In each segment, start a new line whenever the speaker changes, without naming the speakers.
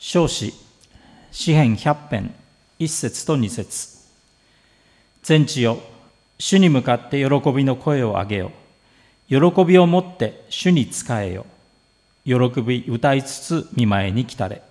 唱詩詩編100編1節と2節。全地よ、主に向かって喜びの声を上げよ。喜びをもって主に仕えよ。喜び歌いつつ御前に来たれ。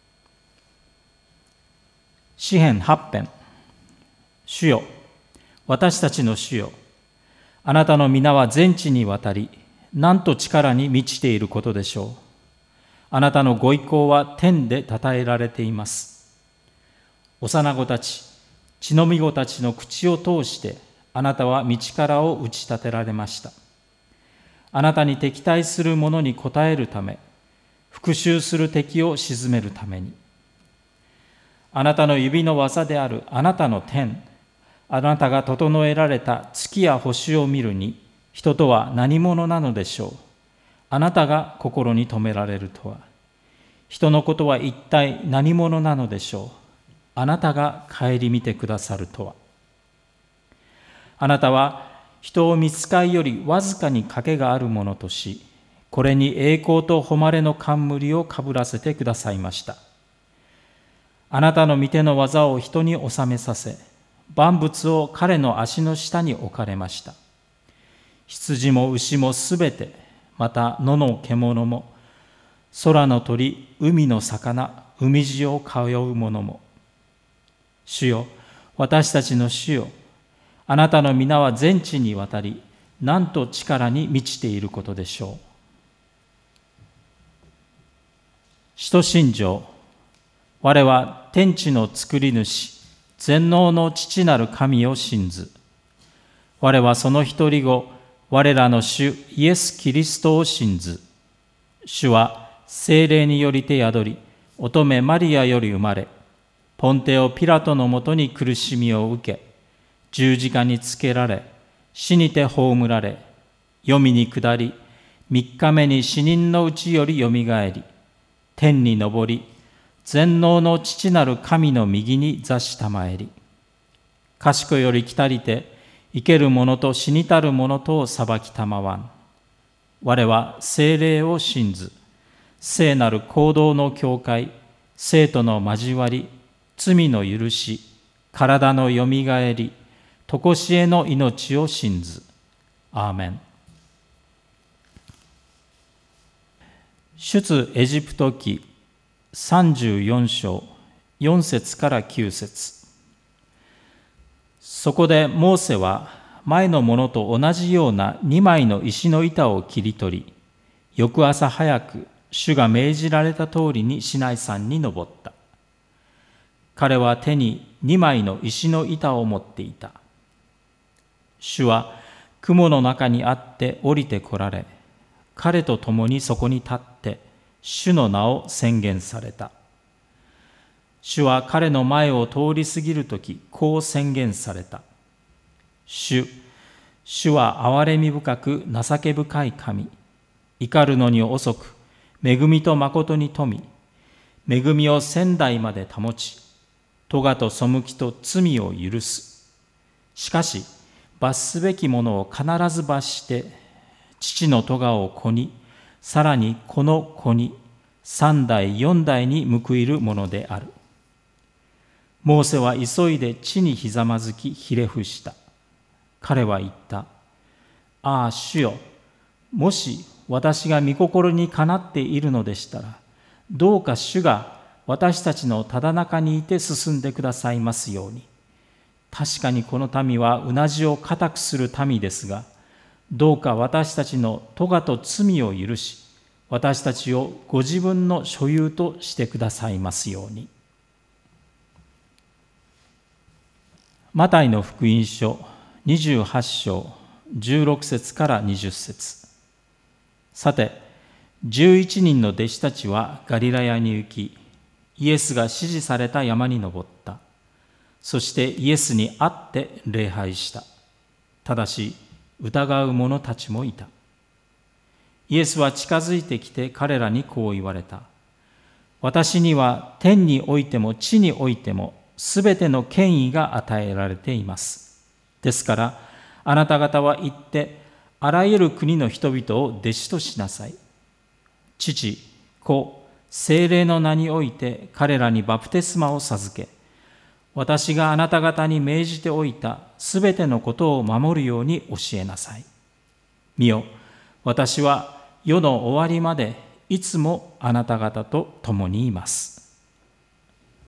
詩編8編。主よ、私たちの主よ、あなたの皆は全地にわたり、なんと力に満ちていることでしょう。あなたのご意向は天で称えられています。幼子たち、血のみ子たちの口を通して、あなたは道からを打ち立てられました。あなたに敵対する者に応えるため、復讐する敵を鎮めるために。あなたの指の技であるあなたの天、あなたが整えられた月や星を見るに、人とは何者なのでしょう。あなたが心に留められるとは。人のことは一体何者なのでしょう。あなたが顧みてくださるとは。あなたは人を御使いよりわずかに賭けがあるものとし、これに栄光と誉れの冠をかぶらせてくださいました。あなたの御手の技を人に収めさせ、万物を彼の足の下に置かれました。羊も牛もすべて、また野の獣も、空の鳥、海の魚、海地を通う者も。主よ、私たちの主よ、あなたの皆は全地にわたり、なんと力に満ちていることでしょう。使徒信条。我は天地の作り主、全能の父なる神を信ず。我はその一人子、我らの主イエス・キリストを信ず。主は聖霊によりて宿り、乙女マリアより生まれ、ポンテオ・ピラトのもとに苦しみを受け、十字架につけられ、死にて葬られ、黄泉に下り、3日目に死人のうちよりよみがえり、天に昇り、全能の父なる神の右に座したまえり、賢より来たりて、生ける者と死にたる者とを裁きたまわん。我は聖霊を信ず、聖なる行動の教会、聖との交わり、罪の許し、体のよみがえり、とこしえの命を信ず。アーメン。出エジプト記34章4節から9節。そこでモーセは前のものと同じような2枚の石の板を切り取り、翌朝早く主が命じられた通りにシナイ山に登った。彼は手に2枚の石の板を持っていた。主は雲の中にあって降りて来られ、彼と共にそこに立って主の名を宣言された。主は彼の前を通り過ぎるとき、こう宣言された。主は憐れみ深く情け深い神。怒るのに遅く、恵みと誠に富み、恵みを千代まで保ち、咎と背きと罪を許す。しかし、罰すべきものを必ず罰して、父の咎を子に、さらに子の子に、三代四代に報いるものである。モーセは急いで地にひざまずきひれ伏した。彼は言った。ああ、主よ、もし私が御心にかなっているのでしたら、どうか主が私たちのただ中にいて進んでくださいますように。確かにこの民はうなじを固くする民ですが、どうか私たちの咎と罪を許し、私たちをご自分の所有としてくださいますように。マタイの福音書28章16節から20節。さて、11人の弟子たちはガリラヤに行き、イエスが指示された山に登った。そしてイエスに会って礼拝した。ただし、疑う者たちもいた。イエスは近づいてきて彼らにこう言われた。私には天においても地においてもすべての権威が与えられています。ですから、あなた方は行って、あらゆる国の人々を弟子としなさい。父、子、 聖霊の名において彼らにバプテスマを授け、私があなた方に命じておいたすべてのことを守るように教えなさい。見よ、私は世の終わりまでいつもあなた方と共にいます。